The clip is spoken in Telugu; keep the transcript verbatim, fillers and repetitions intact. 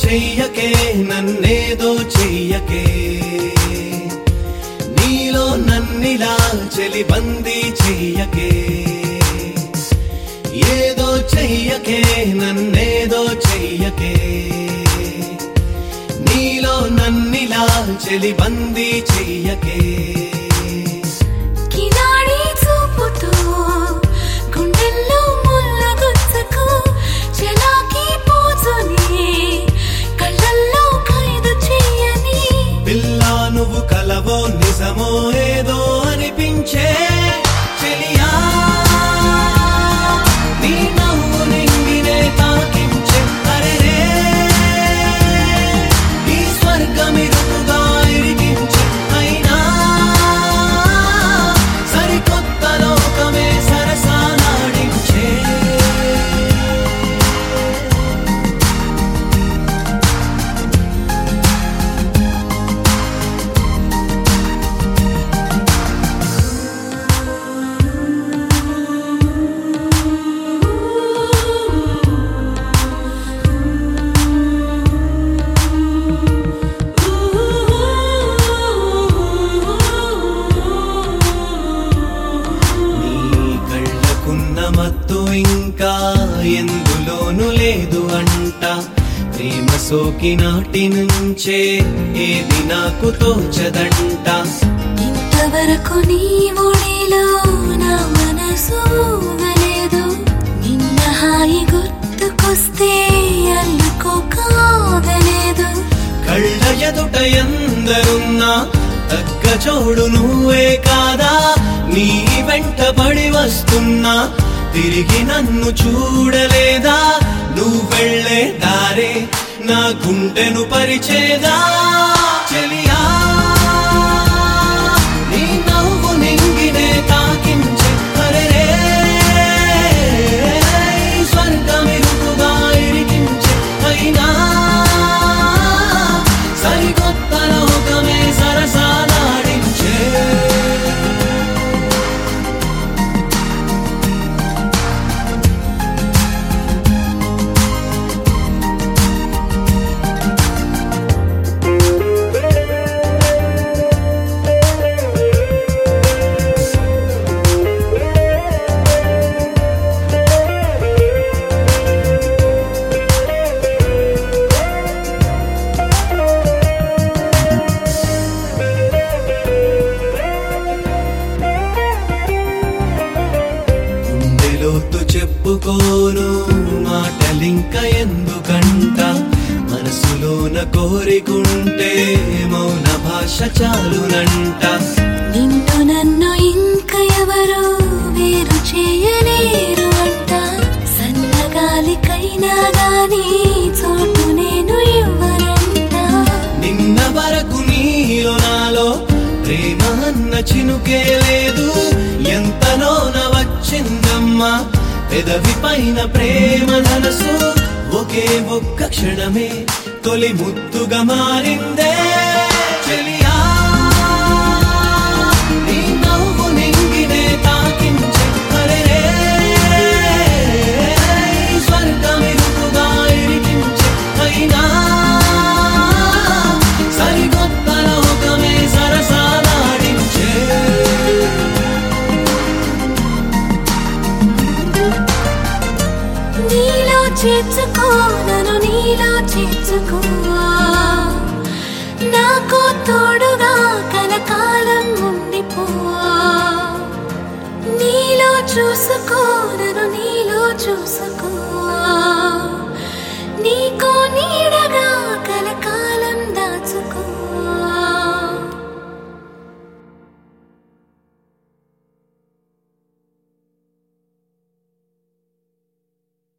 చెయ్యకే నన్నేదో చెయ్యకే నీలో నన్నిలా చెలిబందీ చెయ్యకే ఏదో చెయ్యకే నన్నేదో చెయ్యకే నీలో నన్నిలా చెలిబందీ చెయ్యకే కినాడి చూపుతో గుండెల్లో ముళ్ళ గుచ్చకు చలాకీ పోజుని కళ్ళల్లో ఖైదు చెయ్యని పిల్లా నువ్వు కలవో నిజమో ఏదో అనిపించే చెలియా నీ నవ్వు నింగినే తాకించే అరెరే ఈ స్వర్గమిరుగా ఇరిగించే అయినా సరికొత్త లోకమే సరసాలాడించే మత్తు ఇంకా ఎందులోనూ లేదు అంట ప్రేమ సోకి నాటి నుంచే ఏది నాకు తోచదంట ఇంతవరకు నీ ఒడిలో నా మనసు ఊగలేదు నిన్న హాయి గుర్తుకొస్తే అల్లుకోకాగలేదు కళ్ళ ఎదుట ఎందరున్నా తగ్గ చోడు నువ్వే కాదా నీ వెంట పడి వస్తున్నా తిరిగి నన్ను చూడలేదా నువ్వెళ్ళే దారే నా గుండెను పరిచేదా చెలియా నీ నవ్వు నింగినే తాకించే అరెరే స్వర్గమిరుగా ఇరికించే అయినా సరికొత్త లోకమే సరసాలాడించే లోతు చెప్పుకోను మాటలింక ఎందుకంట మనసులోన కోరికుంటే మౌన భాష చాలునంట నిన్ను నన్ను ఇంక ఎవరు వేరు చేయలేరు అంట సన్నగాలికైనా గాని చోటు నేను ఇవ్వనంట నిన్న వరకు నీలో నాలో ప్రేమ అన్న చినుకే లేదు ఎంతలోన వచ్చిందమ్మా పెదవి పైన ప్రేమ ధనసు ఒకే ఒక్క క్షణమే తొలి ముద్దుగా మారిందే చెలియా నీ నవ్వు నింగినే తాకించే అరెరే స్వర్గమిరుగా ఇరికించే అయినా సరికొత్త లోకమే సరసాలాడించే నీలో చేర్చుకో నన్ను నీలో చేర్చుకో నాకు తోడుగా కలకాలం ఉండిపో నీలో చూసుకో నన్ను నీలో చూసుకో నీకో నీడగా కలకాలం దాచుకో